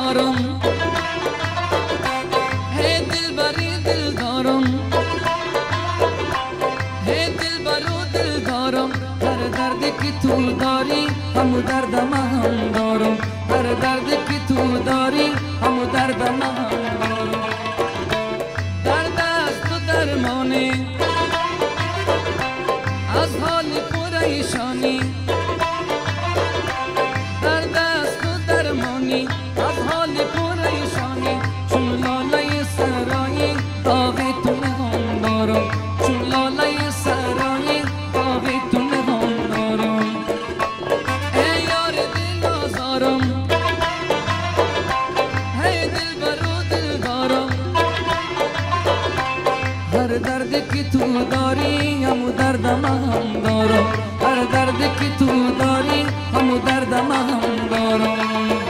دارم، هی دل بری دل دارم، هی دل برو دل دارم. هر دردی که تو داری همو درد من دارم، هر دردی که تو داری همو درد من دارم. درد است تو درمانی از حال پریشانی، درد است تو درمانی از حال پریشانی. چون لاله سرایی داغ تو نهان دارم، چون لاله سرایی داغ تو نهان دارم. ای یار دل آزارم، ای دل برو دل دارم. هر دردی که تو داری همو درد من دارم، هر دردی که تو داری همو درد من دارم.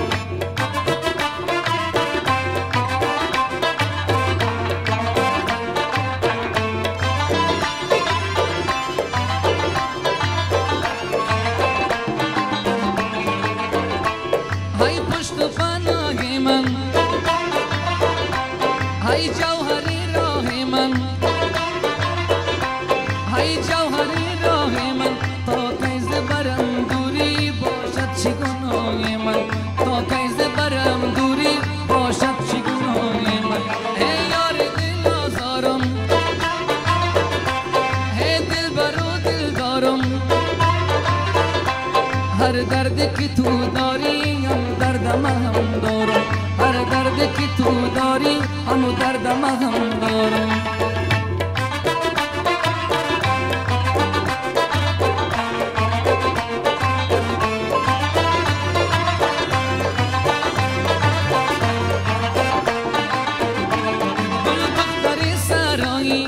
های پشت پناه من، های جوهری راه من، های جوهری راه من. تا کیز برم دوری باشد چی گناه من، تا کیز برم دوری باشد چی گناه من. ای یار دل آزارم، ای دل برو دل دارم. هر دردی که تو داری هم درد من دارم، هر دردی که تو داری هم درد من دارم. گل دختری سرایی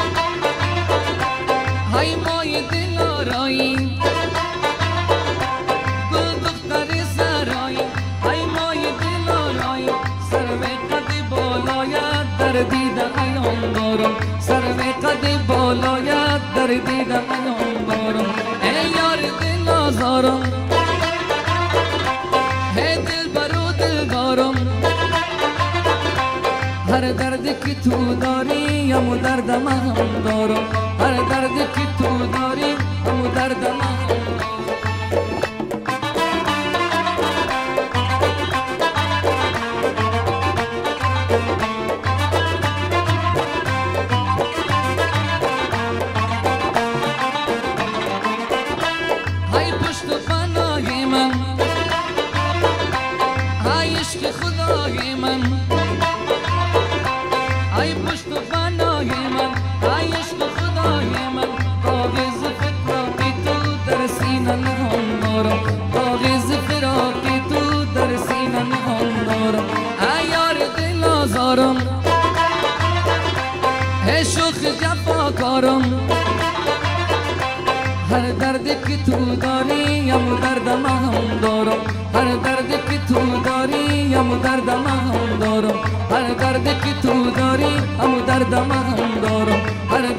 های مای دل آرایی، در دیده ایام دارم، سرو قد بالایت در دیده ایام دارم. ای یار دل آزارم، ای دل برو دل دارم. هر دردی که تو داری همو درد من دارم، هر دردی که تو داری همو درد من دارم. عشق خدای من، ای پشت پناه من، ای عشق خدای من. کاغذ فراقی تو در سینه نهان دارم، کاغذ فراقی تو در سینه نهان دارم. ای یار دل آزارم، ای شوخ جفاکارم. هر دردی که تو داری همو درد من دارم، هر دردی که تو داری همو درد من دارم، هر دردی که تو داری همو درد من دارم.